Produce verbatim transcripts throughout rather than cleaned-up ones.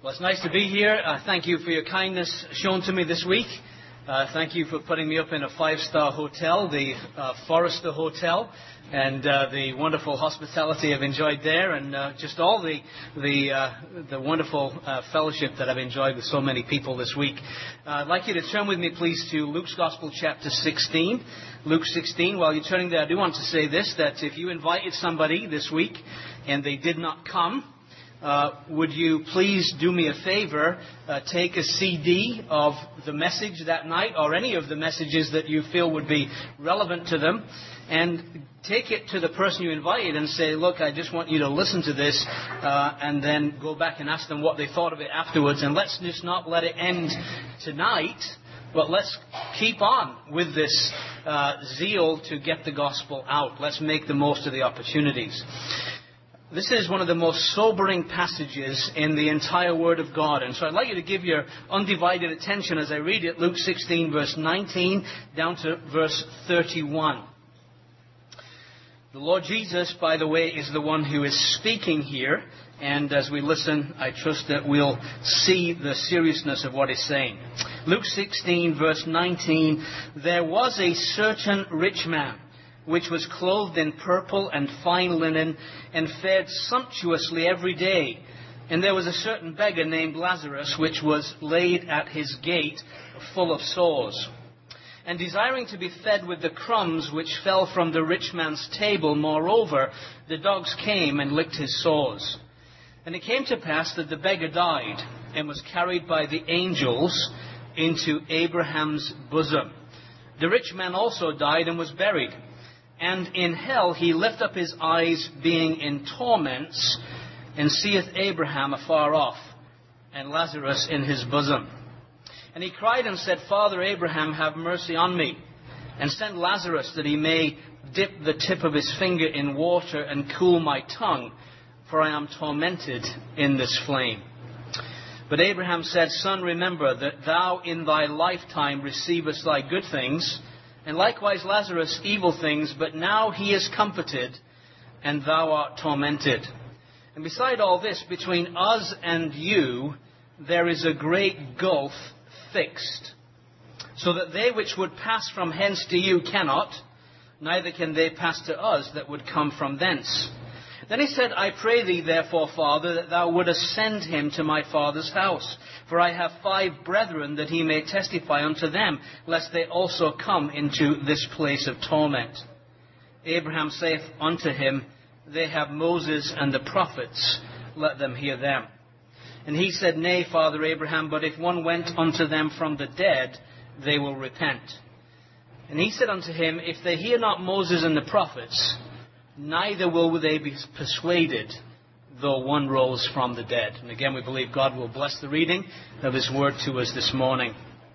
Well, it's nice to be here. Uh, thank you for your kindness shown to me this week. Uh, thank you for putting me up in a five-star hotel, the uh, Forrester Hotel, and uh, the wonderful hospitality I've enjoyed there, and uh, just all the the, uh, the wonderful uh, fellowship that I've enjoyed with so many people this week. Uh, I'd like you to turn with me, please, to Luke's Gospel, chapter sixteen. Luke sixteen. While you're turning there, I do want to say this, that if you invited somebody this week and they did not come, Uh, would you please do me a favor, uh, take a C D of the message that night, or any of the messages that you feel would be relevant to them, and take it to the person you invited and say, look, I just want you to listen to this, uh, and then go back and ask them what they thought of it afterwards. And let's just not let it end tonight, but let's keep on with this uh, zeal to get the gospel out. Let's make the most of the opportunities. This is one of the most sobering passages in the entire Word of God. And so I'd like you to give your undivided attention as I read it, Luke sixteen, verse nineteen, down to verse thirty-one. The Lord Jesus, by the way, is the one who is speaking here. And as we listen, I trust that we'll see the seriousness of what he's saying. Luke sixteen, verse nineteen, there was a certain rich man, which was clothed in purple and fine linen, and fared sumptuously every day. And there was a certain beggar named Lazarus, which was laid at his gate, full of sores. And desiring to be fed with the crumbs which fell from the rich man's table, moreover, the dogs came and licked his sores. And it came to pass that the beggar died, and was carried by the angels into Abraham's bosom. The rich man also died and was buried. And in hell he lift up his eyes, being in torments, and seeth Abraham afar off, and Lazarus in his bosom. And he cried and said, Father Abraham, have mercy on me, and send Lazarus, that he may dip the tip of his finger in water, and cool my tongue, for I am tormented in this flame. But Abraham said, Son, remember that thou in thy lifetime receivest thy good things, and likewise Lazarus evil things, but now he is comforted, and thou art tormented. And beside all this, between us and you, there is a great gulf fixed, so that they which would pass from hence to you cannot, neither can they pass to us that would come from thence. Then he said, I pray thee, therefore, Father, that thou wouldest send him to my father's house. For I have five brethren, that he may testify unto them, lest they also come into this place of torment. Abraham saith unto him, They have Moses and the prophets, let them hear them. And he said, Nay, Father Abraham, but if one went unto them from the dead, they will repent. And he said unto him, If they hear not Moses and the prophets, neither will they be persuaded, though one rose from the dead. And again, we believe God will bless the reading of his word to us this morning.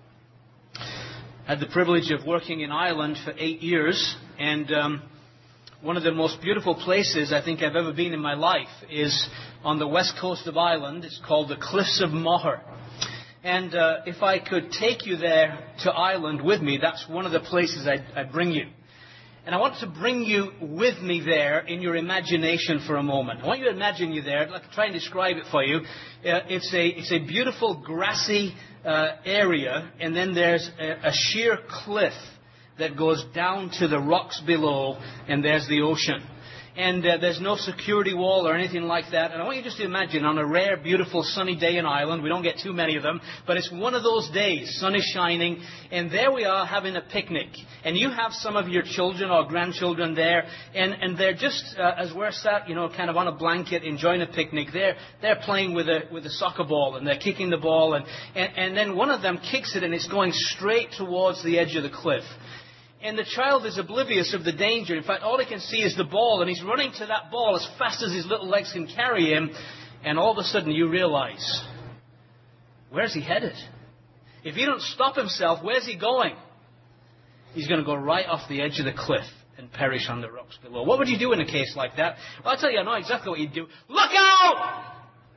I had the privilege of working in Ireland for eight years, and um, one of the most beautiful places I think I've ever been in my life is on the west coast of Ireland. It's called the Cliffs of Moher. And uh, if I could take you there to Ireland with me, that's one of the places I'd, I'd bring you. And I want to bring you with me there in your imagination for a moment. I want you to imagine you there. I'd like to try and describe it for you. Uh, it's a it's a beautiful grassy uh, area, and then there's a, a sheer cliff that goes down to the rocks below, and there's the ocean. And uh, there's no security wall or anything like that. And I want you just to imagine on a rare, beautiful, sunny day in Ireland. We don't get too many of them. But it's one of those days. Sun is shining. And there we are having a picnic. And you have some of your children or grandchildren there. And, and they're just, uh, as we're sat, you know, kind of on a blanket enjoying a picnic, they're, they're playing with a, with a soccer ball. And they're kicking the ball. And, and, and then one of them kicks it and it's going straight towards the edge of the cliff. And the child is oblivious of the danger. In fact, all he can see is the ball, and he's running to that ball as fast as his little legs can carry him. And all of a sudden you realize, where's he headed? If he don't stop himself, where's he going? He's going to go right off the edge of the cliff and perish on the rocks below. What would you do in a case like that? Well, I'll tell you, I know exactly what you'd do. Look out!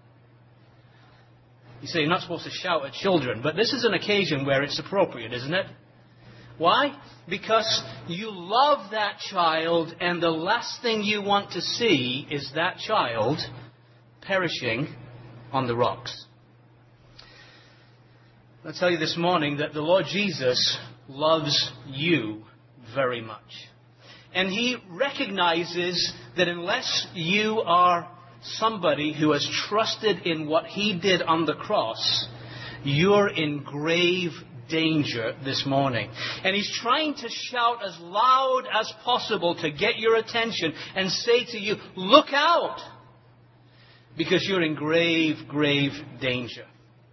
You say you're not supposed to shout at children, but this is an occasion where it's appropriate, isn't it? Why? Because you love that child, and the last thing you want to see is that child perishing on the rocks. I'll tell you this morning that the Lord Jesus loves you very much. And He recognizes that unless you are somebody who has trusted in what He did on the cross, you're in grave danger this morning. And He's trying to shout as loud as possible to get your attention and say to you, look out! Because you're in grave, grave danger.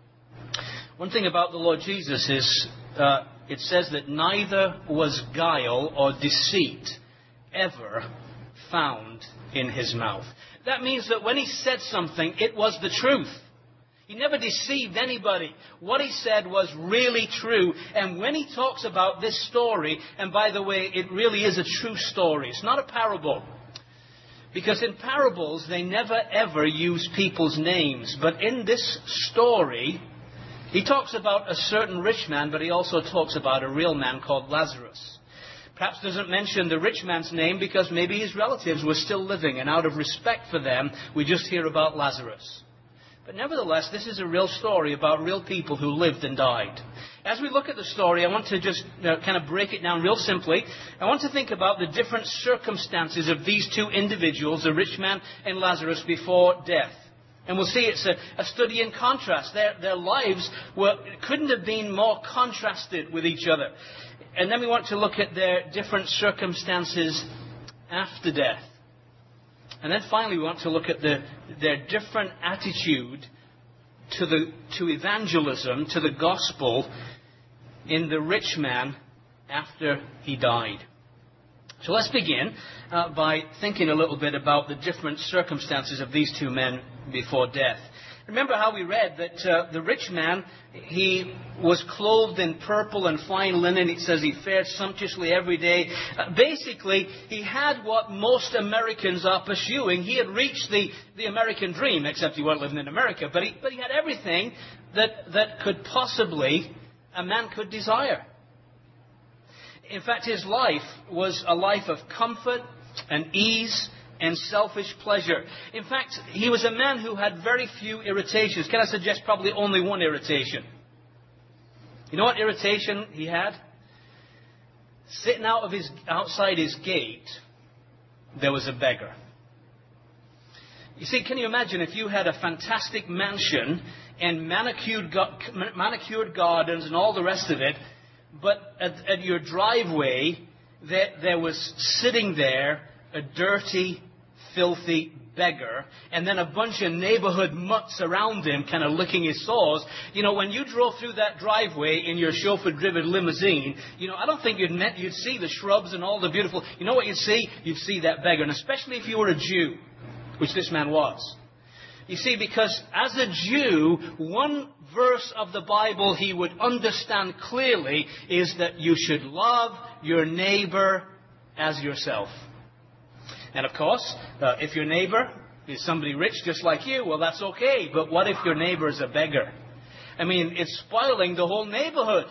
One thing about the Lord Jesus is, uh, it says that neither was guile or deceit ever found in His mouth. That means that when He said something, it was the truth. He never deceived anybody. What He said was really true. And when He talks about this story, and by the way, it really is a true story. It's not a parable. Because in parables, they never ever use people's names. But in this story, He talks about a certain rich man, but He also talks about a real man called Lazarus. Perhaps doesn't mention the rich man's name because maybe his relatives were still living, and out of respect for them, we just hear about Lazarus. But nevertheless, this is a real story about real people who lived and died. As we look at the story, I want to just uh, kind of break it down real simply. I want to think about the different circumstances of these two individuals, the rich man and Lazarus, before death. And we'll see it's a, a study in contrast. Their, their lives were, couldn't have been more contrasted with each other. And then we want to look at their different circumstances after death. And then finally we want to look at the, their different attitude to, the, to evangelism, to the gospel in the rich man after he died. So let's begin uh, by thinking a little bit about the different circumstances of these two men before death. Remember how we read that uh, the rich man, he was clothed in purple and fine linen. It says he fared sumptuously every day. Uh, basically, he had what most Americans are pursuing. He had reached the, the American dream, except he wasn't living in America. But he, but he had everything that, that could possibly a man could desire. In fact, his life was a life of comfort and ease and selfish pleasure. In fact, he was a man who had very few irritations. Can I suggest probably only one irritation? You know what irritation he had? Sitting out of his, outside his gate, there was a beggar. You see, can you imagine if you had a fantastic mansion and manicured, manicured gardens and all the rest of it, but at, at your driveway, there, there was sitting there a dirty, filthy beggar, and then a bunch of neighborhood mutts around him kind of licking his sores. You know, when you drove through that driveway in your chauffeur-driven limousine, you know, I don't think you'd, met, you'd see the shrubs and all the beautiful... You know what you'd see? You'd see that beggar, and especially if you were a Jew, which this man was. You see, because as a Jew, one verse of the Bible he would understand clearly is that you should love your neighbor as yourself. And of course, uh, if your neighbor is somebody rich just like you, well, that's okay. But what if your neighbor is a beggar? I mean, it's spoiling the whole neighborhood.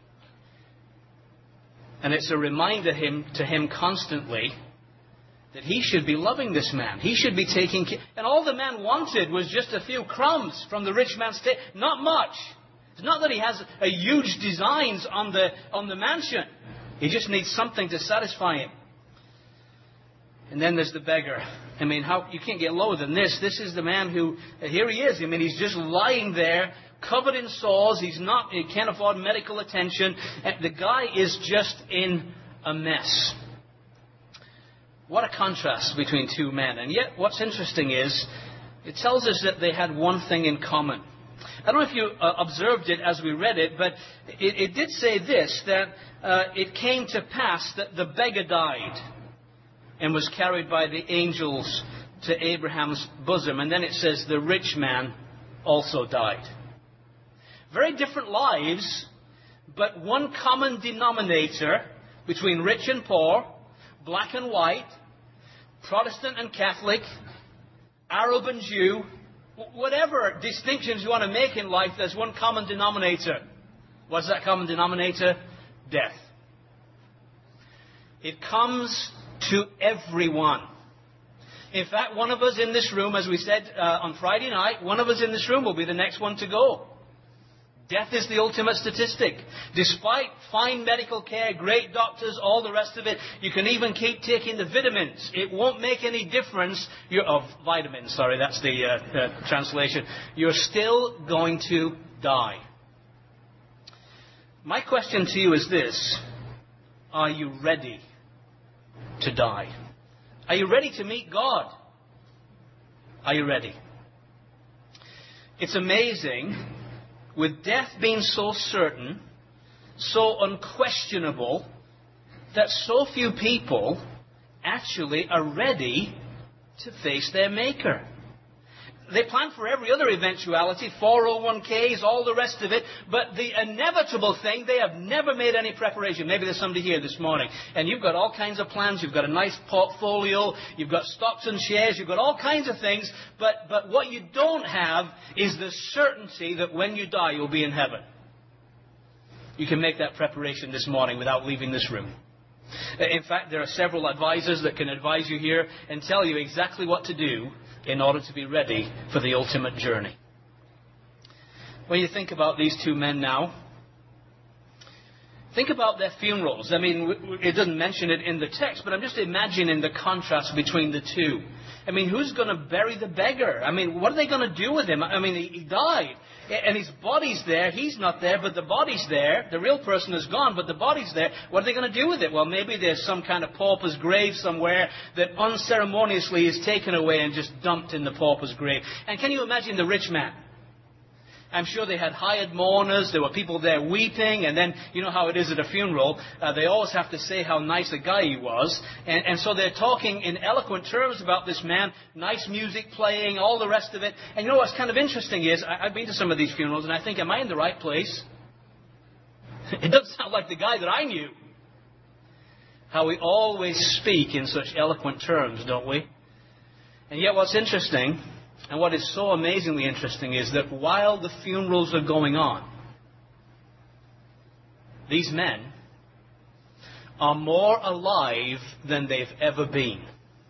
And it's a reminder him, to him constantly that he should be loving this man. He should be taking care. And all the man wanted was just a few crumbs from the rich man's table. Not much. It's not that he has a huge designs on the, on the mansion. He just needs something to satisfy him. And then there's the beggar. I mean, how you can't get lower than this. This is the man who, here he is. I mean, he's just lying there, covered in sores. He's not, he can't afford medical attention. And the guy is just in a mess. What a contrast between two men. And yet, what's interesting is, it tells us that they had one thing in common. I don't know if you uh, observed it as we read it, but it, it did say this, that uh, it came to pass that the beggar died and was carried by the angels to Abraham's bosom. And then it says the rich man also died. Very different lives, but one common denominator between rich and poor, black and white, Protestant and Catholic, Arab and Jew, whatever distinctions you want to make in life, there's one common denominator. What's that common denominator? Death. It comes to everyone. In fact, one of us in this room, as we said uh, on Friday night, one of us in this room will be the next one to go. Death is the ultimate statistic. Despite fine medical care, great doctors, all the rest of it, you can even keep taking the vitamins. It won't make any difference. You're, oh, vitamins, sorry, that's the uh, uh, translation. You're still going to die. My question to you is this. Are you ready to die? Are you ready to meet God? Are you ready? It's amazing, with death being so certain, so unquestionable, that so few people actually are ready to face their Maker. They plan for every other eventuality, four oh one k's, all the rest of it, but the inevitable thing, they have never made any preparation. Maybe there's somebody here this morning, and you've got all kinds of plans, you've got a nice portfolio, you've got stocks and shares, you've got all kinds of things, but, but what you don't have is the certainty that when you die, you'll be in heaven. You can make that preparation this morning without leaving this room. In fact, there are several advisors that can advise you here and tell you exactly what to do in order to be ready for the ultimate journey. When you think about these two men now, think about their funerals. I mean, it doesn't mention it in the text, but I'm just imagining the contrast between the two. I mean, who's going to bury the beggar? I mean, what are they going to do with him? I mean, he, he died. And his body's there. He's not there, but the body's there. The real person is gone, but the body's there. What are they going to do with it? Well, maybe there's some kind of pauper's grave somewhere that unceremoniously is taken away and just dumped in the pauper's grave. And can you imagine the rich man? I'm sure they had hired mourners. There were people there weeping. And then, you know how it is at a funeral. Uh, they always have to say how nice a guy he was. And, and so they're talking in eloquent terms about this man. Nice music playing, all the rest of it. And you know what's kind of interesting is, I, I've been to some of these funerals, and I think, am I in the right place? It doesn't sound like the guy that I knew. How we always speak in such eloquent terms, don't we? And yet what's interesting, and what is so amazingly interesting, is that while the funerals are going on, these men are more alive than they've ever been.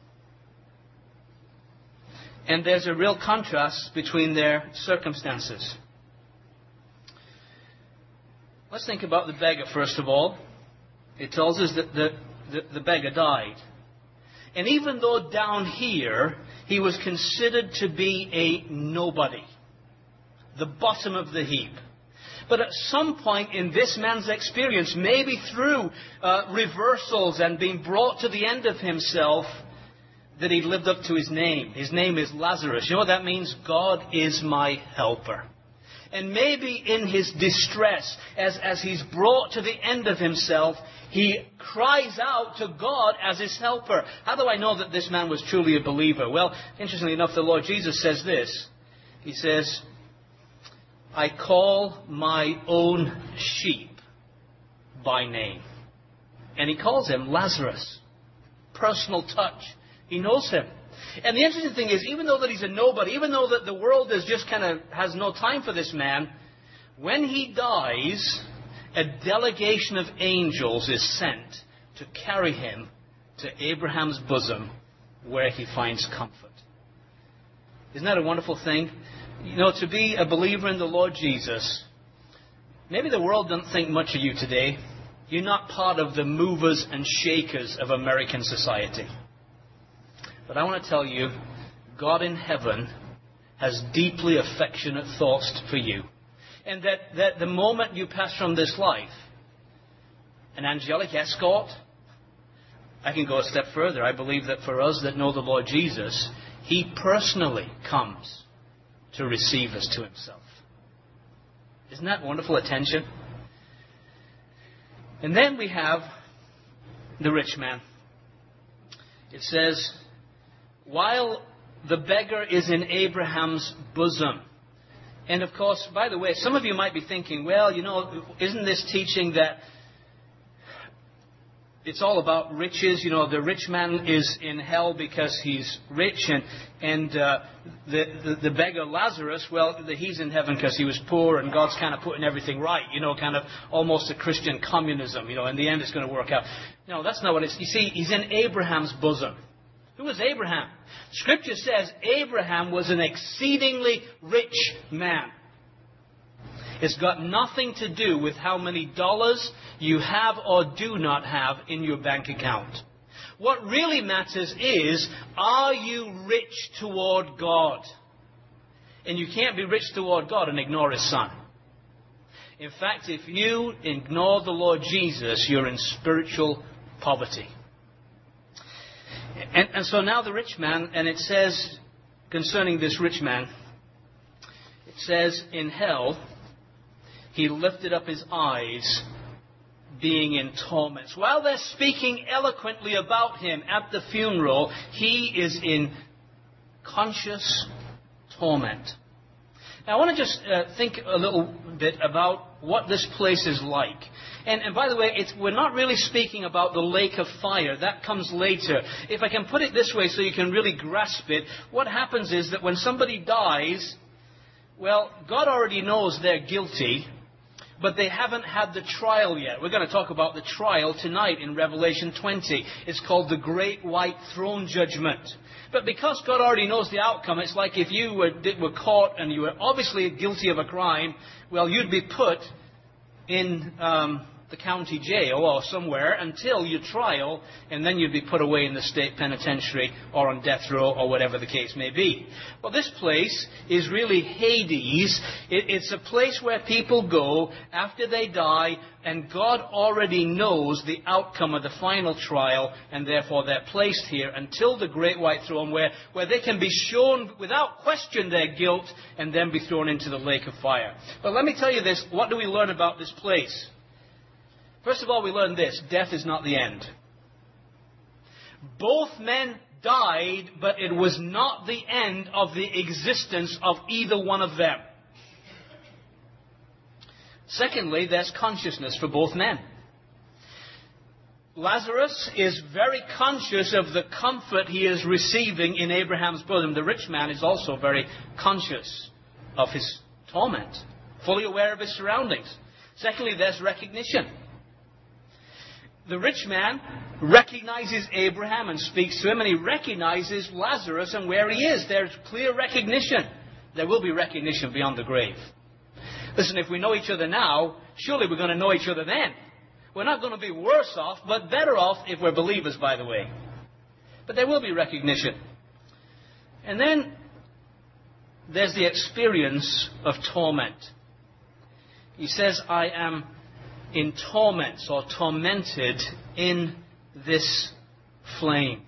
And there's a real contrast between their circumstances. Let's think about the beggar first of all. It tells us that the, the, the beggar died. And even though down here he was considered to be a nobody, the bottom of the heap, but at some point in this man's experience, maybe through uh, reversals and being brought to the end of himself, that he lived up to his name. His name is Lazarus. You know what that means? God is my helper. And maybe in his distress, as, as he's brought to the end of himself, he cries out to God as his helper. How do I know that this man was truly a believer? Well, interestingly enough, the Lord Jesus says this. He says, I call my own sheep by name. And he calls him Lazarus. Personal touch. He knows him. And the interesting thing is, even though that he's a nobody, even though that the world is just kind of has no time for this man, when he dies, a delegation of angels is sent to carry him to Abraham's bosom, where he finds comfort. Isn't that a wonderful thing? You know, to be a believer in the Lord Jesus, maybe the world doesn't think much of you today. You're not part of the movers and shakers of American society. But I want to tell you, God in heaven has deeply affectionate thoughts for you. And that, that the moment you pass from this life, an angelic escort, I can go a step further. I believe that for us that know the Lord Jesus, He personally comes to receive us to Himself. Isn't that wonderful attention? And then we have the rich man. It says, while the beggar is in Abraham's bosom. And of course, by the way, some of you might be thinking, well, you know, isn't this teaching that it's all about riches? You know, the rich man is in hell because he's rich, and and uh, the, the the beggar Lazarus, well, the, he's in heaven because he was poor, and God's kind of putting everything right. You know, kind of almost a Christian communism. You know, in the end, it's going to work out. No, that's not what it's. You see, he's in Abraham's bosom. Who was Abraham? Scripture says Abraham was an exceedingly rich man. It's got nothing to do with how many dollars you have or do not have in your bank account. What really matters is, are you rich toward God? And you can't be rich toward God and ignore His Son. In fact, if you ignore the Lord Jesus, you're in spiritual poverty. And, and so now the rich man, and it says concerning this rich man, it says, in hell, he lifted up his eyes, being in torments. While they're speaking eloquently about him at the funeral, he is in conscious torment. Now, I want to just uh, think a little bit about what this place is like. And, and by the way, it's, we're not really speaking about the lake of fire. That comes later. If I can put it this way so you can really grasp it, what happens is that when somebody dies, well, God already knows they're guilty, but they haven't had the trial yet. We're going to talk about the trial tonight in Revelation twenty. It's called the Great White Throne Judgment. But because God already knows the outcome, it's like if you were, were caught and you were obviously guilty of a crime, well, you'd be put in um, the county jail or somewhere until your trial, and then you'd be put away in the state penitentiary or on death row or whatever the case may be. Well, this place is really Hades. It, it's a place where people go after they die, and God already knows the outcome of the final trial, and therefore they're placed here until the great white throne where, where they can be shown without question their guilt and then be thrown into the lake of fire. But let me tell you this, what do we learn about this place? First of all, we learn this: death is not the end. Both men died, but it was not the end of the existence of either one of them. Secondly, there's consciousness for both men. Lazarus is very conscious of the comfort he is receiving in Abraham's bosom. The rich man is also very conscious of his torment, fully aware of his surroundings. Secondly, there's recognition. The rich man recognizes Abraham and speaks to him, and he recognizes Lazarus and where he is. There's clear recognition. There will be recognition beyond the grave. Listen, if we know each other now, surely we're going to know each other then. We're not going to be worse off, but better off if we're believers, by the way. But there will be recognition. And then there's the experience of torment. He says, I am in torments or tormented in this flame.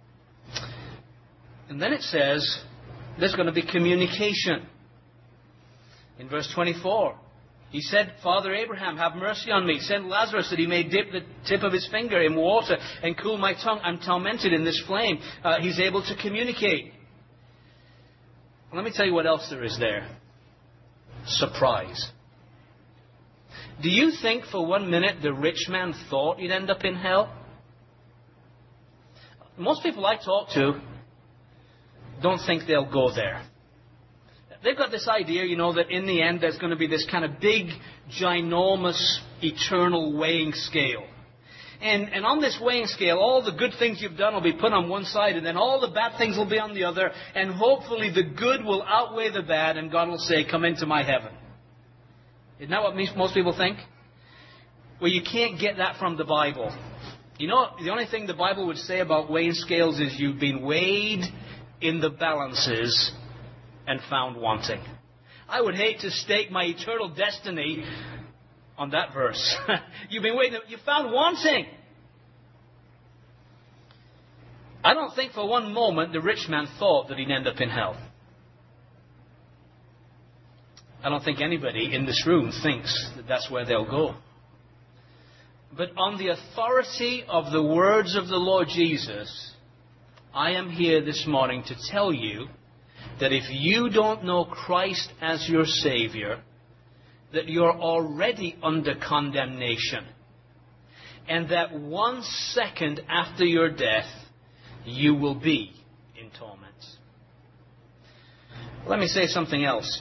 And then it says there's going to be communication. In verse twenty-four, he said, Father Abraham, have mercy on me. Send Lazarus that he may dip the tip of his finger in water and cool my tongue. I'm tormented in this flame. Uh, he's able to communicate. Let me tell you what else there is there. Surprise. Do you think for one minute the rich man thought he'd end up in hell? Most people I talk to don't think they'll go there. They've got this idea, you know, that in the end there's going to be this kind of big, ginormous, eternal weighing scale. And, and on this weighing scale, all the good things you've done will be put on one side, and then all the bad things will be on the other, and hopefully the good will outweigh the bad, and God will say, come into my heaven. Isn't that what most people think? Well, you can't get that from the Bible. You know, the only thing the Bible would say about weighing scales is you've been weighed in the balances and found wanting. I would hate to stake my eternal destiny on that verse. You've been weighed, you found wanting. I don't think for one moment the rich man thought that he'd end up in hell. I don't think anybody in this room thinks that that's where they'll go. But on the authority of the words of the Lord Jesus, I am here this morning to tell you that if you don't know Christ as your Savior, that you're already under condemnation. And that one second after your death, you will be in torments. Let me say something else.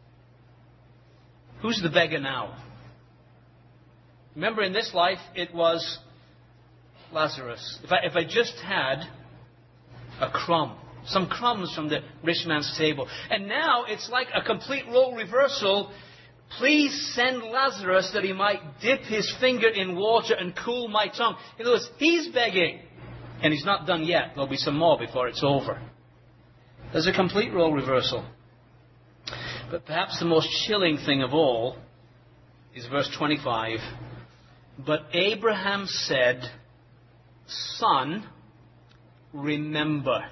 Who's the beggar now? Remember, in this life, it was Lazarus. If I, if I just had a crumb, some crumbs from the rich man's table. And now it's like a complete role reversal. please send Lazarus that he might dip his finger in water and cool my tongue. In other words, he's begging. And he's not done yet. There'll be some more before it's over. There's a complete role reversal. But perhaps the most chilling thing of all is verse twenty-five. But Abraham said, Son, remember.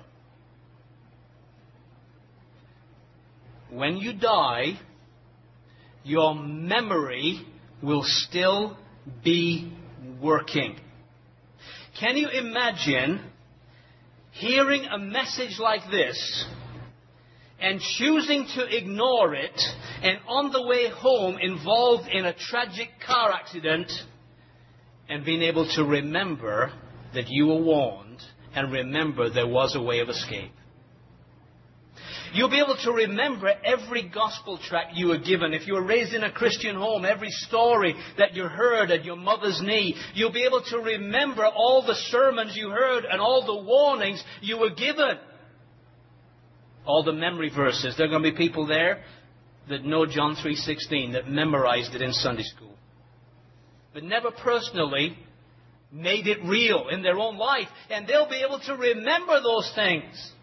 When you die, your memory will still be working. Can you imagine hearing a message like this and choosing to ignore it, and on the way home involved in a tragic car accident, and being able to remember that you were warned and remember there was a way of escape? You'll be able to remember every gospel tract you were given. If you were raised in a Christian home, every story that you heard at your mother's knee. You'll be able to remember all the sermons you heard and all the warnings you were given. All the memory verses. There are going to be people there that know John three sixteen, that memorized it in Sunday school, but never personally made it real in their own life. And they'll be able to remember those things.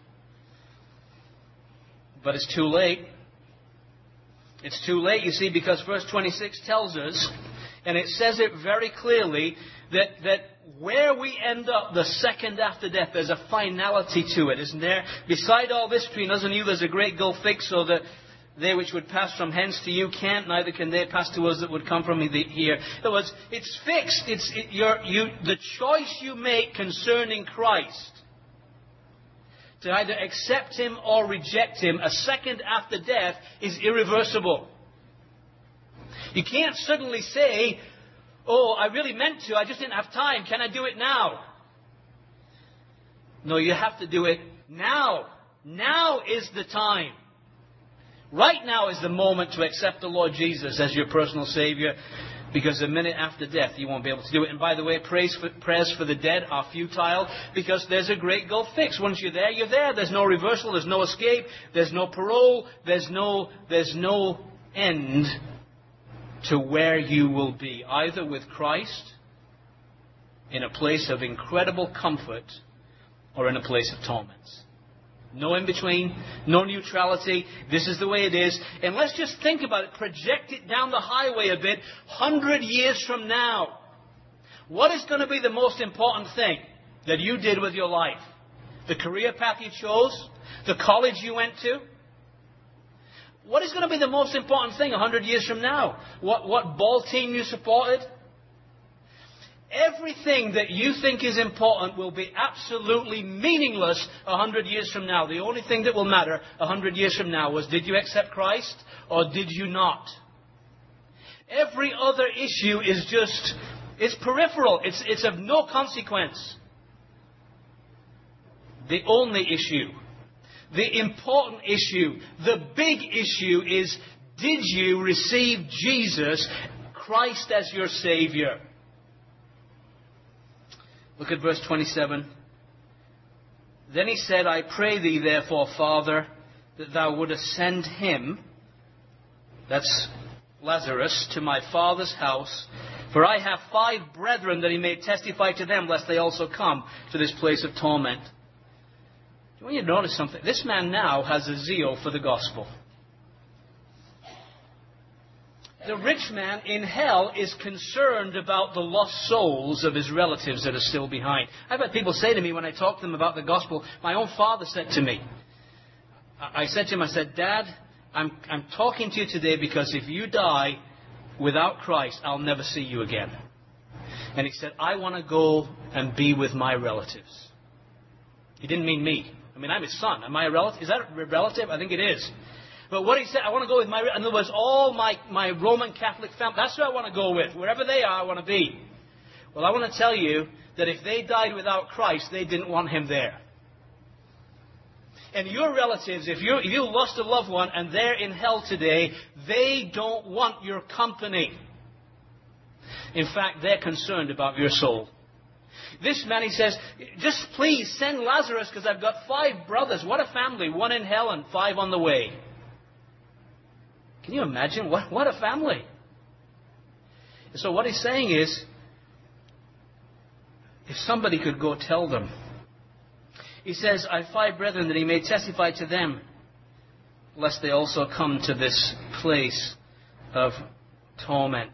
But it's too late. It's too late, you see, because verse twenty-six tells us, and it says it very clearly, that, that where we end up the second after death, there's a finality to it, isn't there? Beside all this, between us and you, there's a great gulf fixed, so that they which would pass from hence to you can't, neither can they pass to us that would come from here. In other words, it's fixed. It's it, your, you, the choice you make concerning Christ, to either accept Him or reject Him, a second after death, is irreversible. You can't suddenly say, oh, I really meant to, I just didn't have time, can I do it now? No, you have to do it now. Now is the time. Right now is the moment to accept the Lord Jesus as your personal Savior, because a minute after death you won't be able to do it. And by the way, prayers for, prayers for the dead are futile, because there's a great gulf fix. Once you're there, you're there. There's no reversal. There's no escape. There's no parole. There's no, there's no end to where you will be, either with Christ in a place of incredible comfort or in a place of torments. No in between, no neutrality. This is the way it is. And let's just think about it. Project it down the highway a bit. Hundred years from now, what is going to be the most important thing that you did with your life? The career path you chose? The college you went to? What is going to be the most important thing a hundred years from now? What, what ball team you supported? Everything that you think is important will be absolutely meaningless a hundred years from now. The only thing that will matter a hundred years from now was, did you accept Christ or did you not? Every other issue is just, it's peripheral. It's, it's of no consequence. The only issue, the important issue, the big issue is, did you receive Jesus, Christ, as your Savior? Look at verse twenty-seven. Then he said, I pray thee, therefore, Father, that thou wouldest send him, that's Lazarus, to my father's house, for I have five brethren, that he may testify to them, lest they also come to this place of torment. I want you to notice something. This man now has a zeal for the gospel. The rich man in hell is concerned about the lost souls of his relatives that are still behind. I've had people say to me when I talk to them about the gospel, my own father said to me, I said to him, I said, Dad, I'm, I'm talking to you today because if you die without Christ, I'll never see you again. And he said, I want to go and be with my relatives. He didn't mean me. I mean, I'm his son. Am I a relative? Is that a relative? I think it is. But what he said, I want to go with my, in other words, all my, my Roman Catholic family. That's who I want to go with. Wherever they are, I want to be. Well, I want to tell you that if they died without Christ, they didn't want him there. And your relatives, if you, if you lost a loved one and they're in hell today, they don't want your company. In fact, they're concerned about your soul. This man, he says, just please send Lazarus, because I've got five brothers. What a family. One in hell and five on the way. Can you imagine? What, what a family. And so what he's saying is, if somebody could go tell them. He says, I have five brethren, that he may testify to them, lest they also come to this place of torment.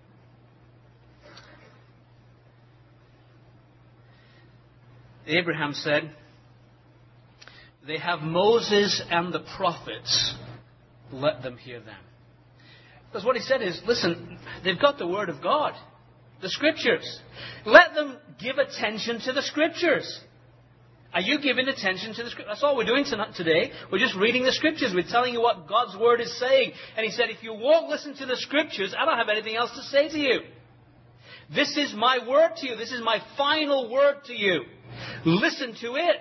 Abraham said, they have Moses and the prophets. Let them hear them. Because what he said is, listen, they've got the Word of God, the Scriptures. Let them give attention to the Scriptures. Are you giving attention to the Scriptures? That's all we're doing tonight, today. We're just reading the Scriptures. We're telling you what God's Word is saying. And he said, if you won't listen to the Scriptures, I don't have anything else to say to you. This is my word to you. This is my final word to you. Listen to it.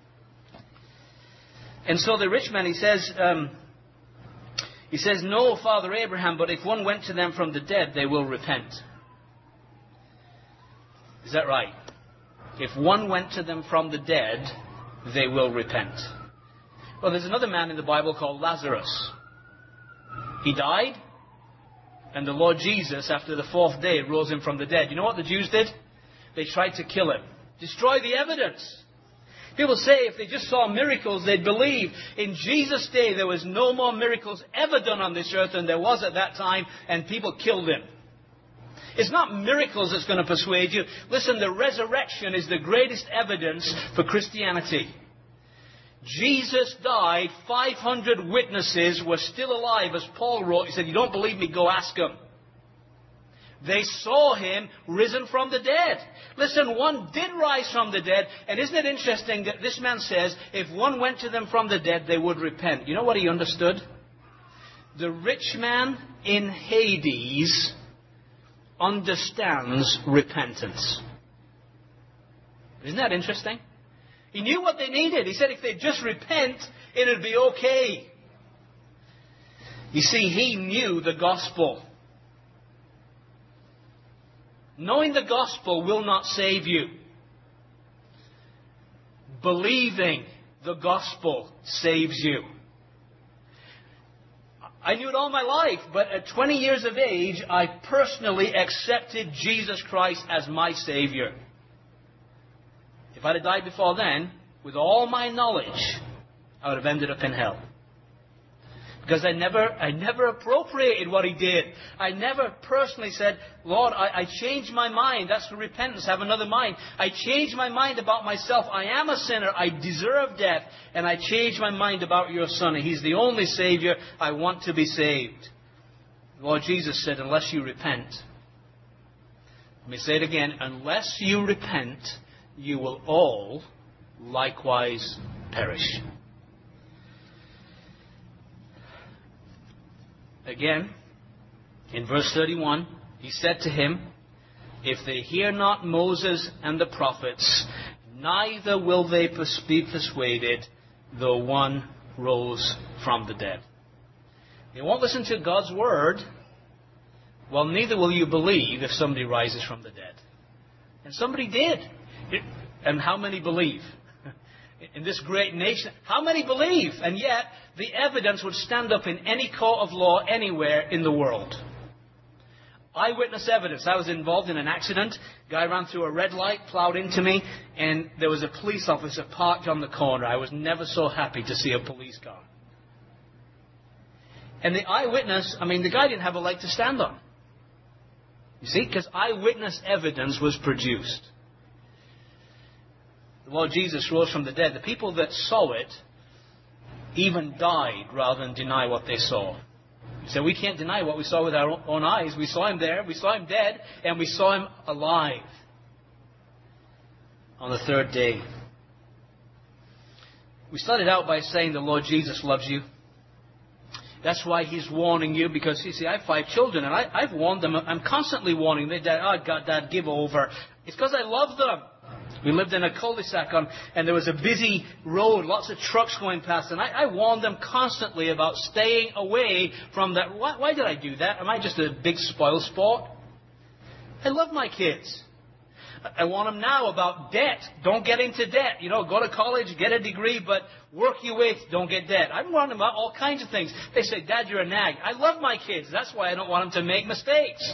And so the rich man, he says, um, he says, no, Father Abraham, but if one went to them from the dead, they will repent. Is that right? If one went to them from the dead, they will repent. Well, there's another man in the Bible called Lazarus. He died, and the Lord Jesus, after the fourth day, rose him from the dead. You know what the Jews did? They tried to kill him. Destroy the evidence. People say if they just saw miracles, they'd believe. In Jesus' day, there was no more miracles ever done on this earth than there was at that time, and people killed him. It's not miracles that's going to persuade you. Listen, the resurrection is the greatest evidence for Christianity. Jesus died. five hundred witnesses were still alive. As Paul wrote, he said, you don't believe me, go ask them. They saw him risen from the dead. Listen, one did rise from the dead. And isn't it interesting that this man says, if one went to them from the dead, they would repent. You know what he understood? The rich man in Hades understands repentance. Isn't that interesting? He knew what they needed. He said if they just repent, it'd be okay. You see, he knew the gospel. Knowing the gospel will not save you. Believing the gospel saves you. I knew it all my life, but at twenty years of age, I personally accepted Jesus Christ as my Savior. If I'd have died before then, with all my knowledge, I would have ended up in hell. Because I never, I never appropriated what he did. I never personally said, Lord, I, I changed my mind. That's for repentance. Have another mind. I changed my mind about myself. I am a sinner. I deserve death. And I changed my mind about your Son. He's the only Savior. I want to be saved. Lord Jesus said, unless you repent. Let me say it again. Unless you repent, you will all likewise perish. Again, in verse thirty-one, he said to him, if they hear not Moses and the prophets, neither will they be persuaded, though one rose from the dead. They won't listen to God's word. Well, neither will you believe if somebody rises from the dead. And somebody did. And how many believe? In this great nation, how many believe? And yet, the evidence would stand up in any court of law anywhere in the world. Eyewitness evidence. I was involved in an accident. Guy ran through a red light, plowed into me, and there was a police officer parked on the corner. I was never so happy to see a police car. And the eyewitness, I mean, the guy didn't have a leg to stand on. You see, because eyewitness evidence was produced. The Lord Jesus rose from the dead. The people that saw it even died rather than deny what they saw. So we can't deny what we saw with our own eyes. We saw him there, we saw him dead, and we saw him alive on the third day. We started out by saying the Lord Jesus loves you. That's why he's warning you, because you see, I have five children, and I, I've warned them. I'm constantly warning them. Dad, oh, God, Dad, give over. It's because I love them. We lived in a cul-de-sac, on, and there was a busy road, lots of trucks going past. And I, I warned them constantly about staying away from that. Why, why did I do that? Am I just a big spoil sport? I love my kids. I want them now about debt. Don't get into debt. You know, go to college, get a degree, but work your way, don't get debt. I want them about all kinds of things. They say, Dad, you're a nag. I love my kids. That's why I don't want them to make mistakes.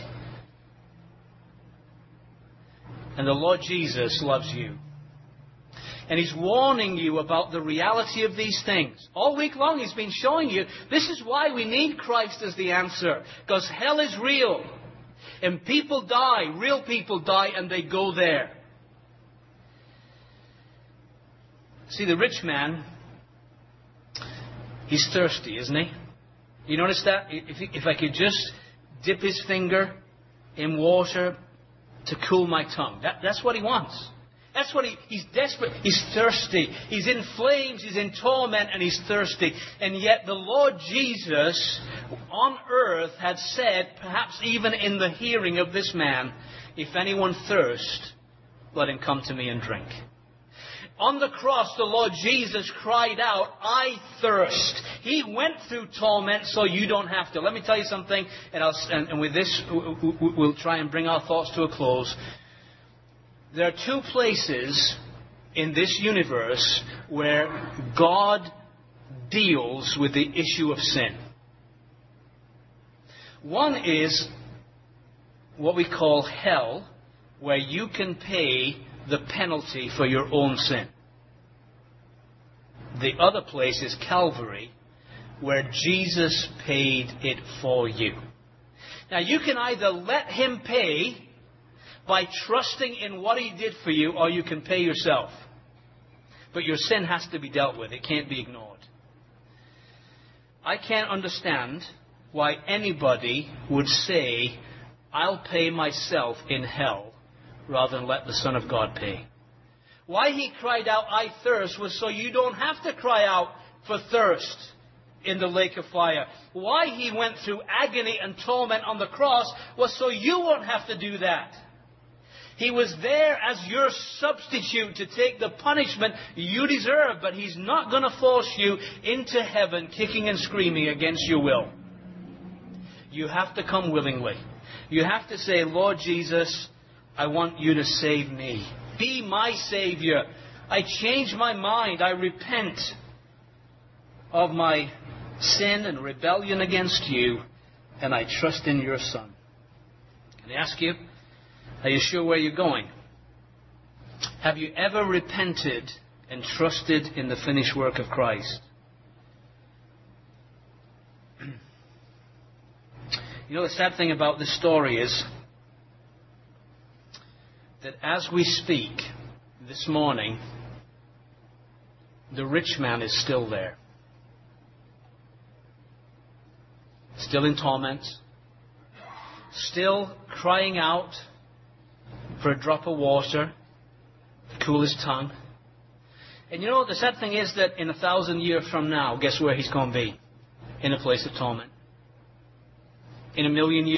And the Lord Jesus loves you. And He's warning you about the reality of these things. All week long He's been showing you, this is why we need Christ as the answer. Because hell is real. And people die, real people die, and they go there. See, the rich man, he's thirsty, isn't he? You notice that? If, if I could just dip his finger in water to cool my tongue. That, that's what he wants. That's what he, he's desperate. He's thirsty. He's in flames. He's in torment and he's thirsty. And yet the Lord Jesus on earth had said, perhaps even in the hearing of this man, if anyone thirst, let him come to me and drink. On the cross, the Lord Jesus cried out, I thirst. He went through torment so you don't have to. Let me tell you something, and, I'll, and, and with this, we'll try and bring our thoughts to a close. There are two places in this universe where God deals with the issue of sin. One is what we call hell, where you can pay the penalty for your own sin. The other place is Calvary, where Jesus paid it for you. Now you can either let Him pay by trusting in what He did for you, or you can pay yourself. But your sin has to be dealt with. It can't be ignored. I can't understand why anybody would say, I'll pay myself in hell, rather than let the Son of God pay. Why He cried out, I thirst, was so you don't have to cry out for thirst in the lake of fire. Why He went through agony and torment on the cross was so you won't have to do that. He was there as your substitute to take the punishment you deserve, but He's not going to force you into heaven kicking and screaming against your will. You have to come willingly. You have to say, Lord Jesus, I want you to save me. Be my Savior. I change my mind. I repent of my sin and rebellion against you, and I trust in your Son. Can I ask you, are you sure where you're going? Have you ever repented and trusted in the finished work of Christ? You know, the sad thing about this story is that as we speak this morning, the rich man is still there. Still in torment. Still crying out for a drop of water to cool his tongue. And you know, the sad thing is that in a thousand years from now, guess where he's going to be? In a place of torment. In a million years.